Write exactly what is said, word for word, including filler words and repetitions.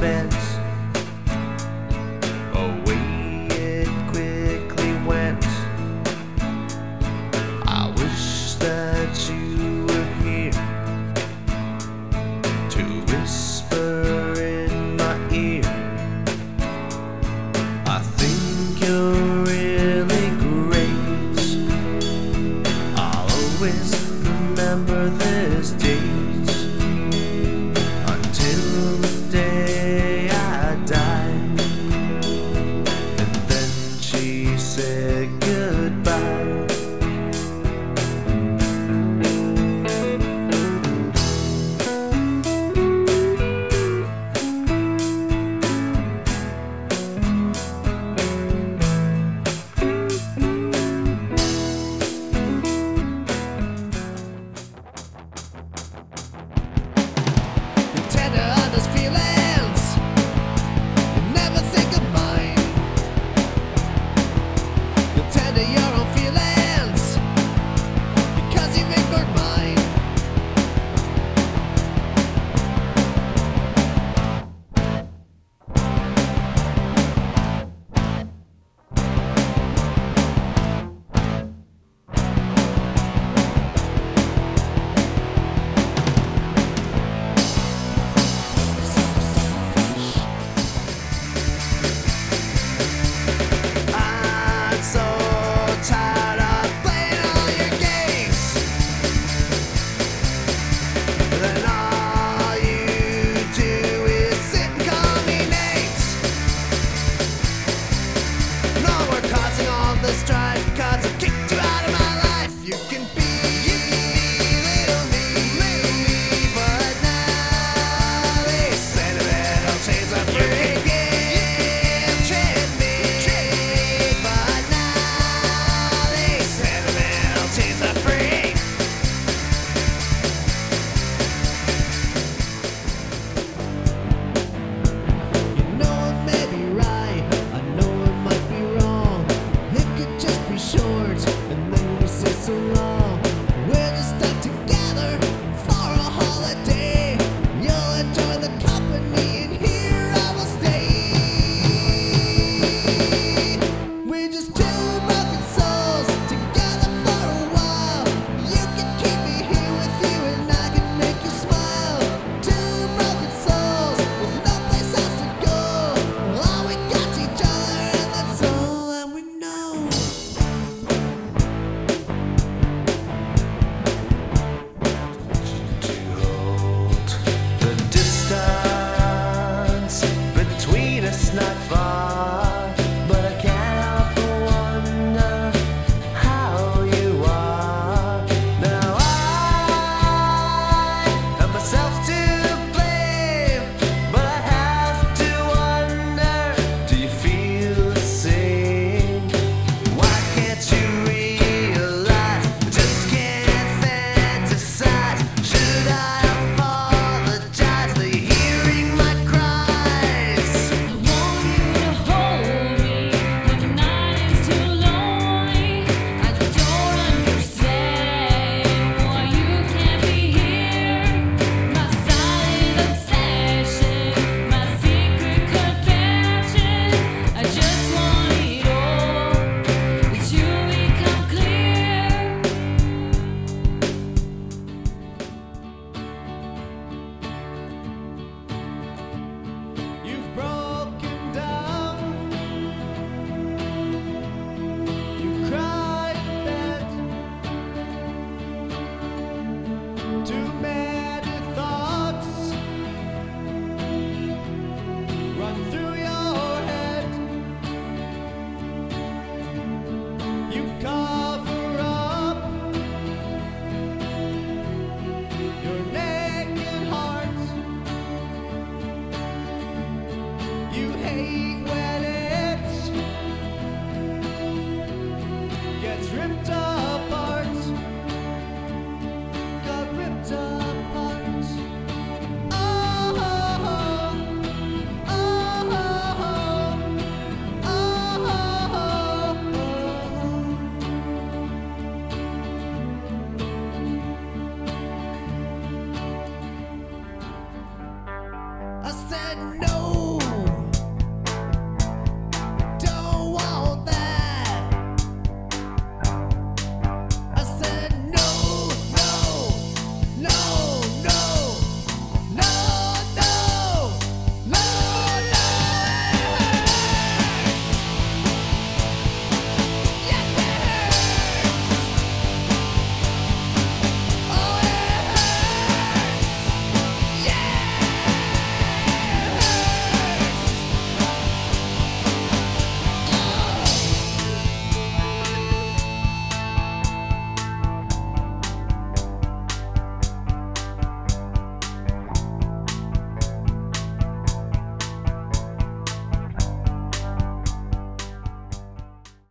spent. Away it quickly went. I wish that you were here to whisper in my ear. I think you're really great. I'll always remember this date until the day I die. And then she said goodbye. Tender others' feelings, never think of mine. You tender your own feelings because you've ignored mine. I'm so tired of playing all your games. Then all you do is sit and call me names. No, we're causing all the strife 'cause I kicked you out of my life. You can be little me, little me, but now these sentimental chains are free. Short, and then we say so long.